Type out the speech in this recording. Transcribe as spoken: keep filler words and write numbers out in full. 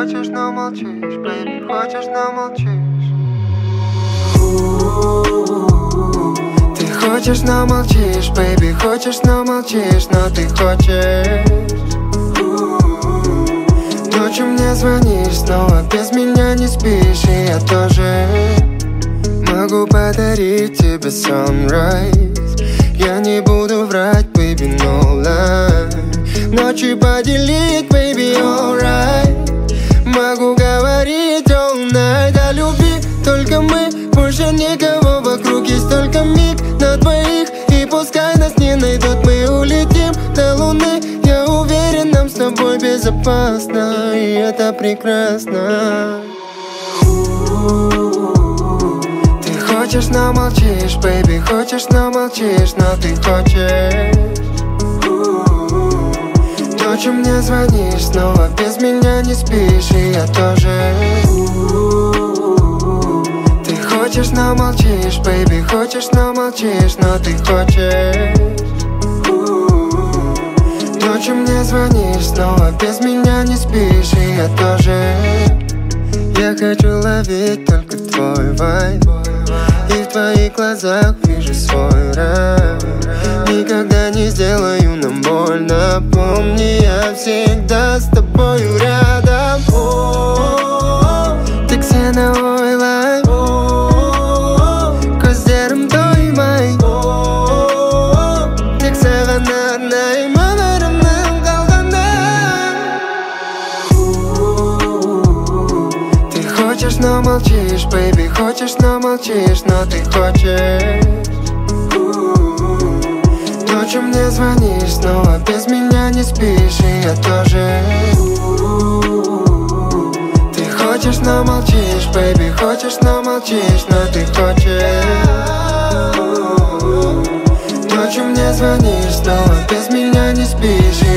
хочешь, но молчишь, baby, хочешь, но молчишь. Ты хочешь, но молчишь, baby, хочешь, но молчишь, но ты хочешь. Ночью мне звонишь, снова без меня не спишь, и я тоже могу подарить тебе sunrise. Я не буду врать, baby, no lie. Ночи поделить, baby, alright. Могу говорить all night о любви, только мы, больше никого вокруг. Есть только миг на двоих, и пускай нас не найдут, мы улетим до луны. Я уверен, нам с тобой безопасно, и это прекрасно. Ты хочешь, но молчишь, baby, хочешь, но молчишь, но ты хочешь. Ночью мне звонишь, снова без меня не спишь, и я тоже. Ты хочешь, но молчишь, baby, хочешь, но молчишь, но ты хочешь. Ночью мне звонишь, снова без меня не спишь, и я тоже. Я хочу ловить только твой вайб, и в твоих глазах вижу свой рай. Никогда не сделаю нам больно, помни, я всегда с тобою рядом. Ты ксеновой лайф, көздерім тоймай. Тек саған арнаймын өмірімнің қалғанда. Ты хочешь, но молчишь, baby, хочешь, но молчишь, но ты хочешь. Ночью мне звонишь, снова без меня не спишь, и я тоже. Ты хочешь, но молчишь, baby, хочешь, но молчишь, но ты хочешь. Ночью мне звонишь, снова без меня не спишь.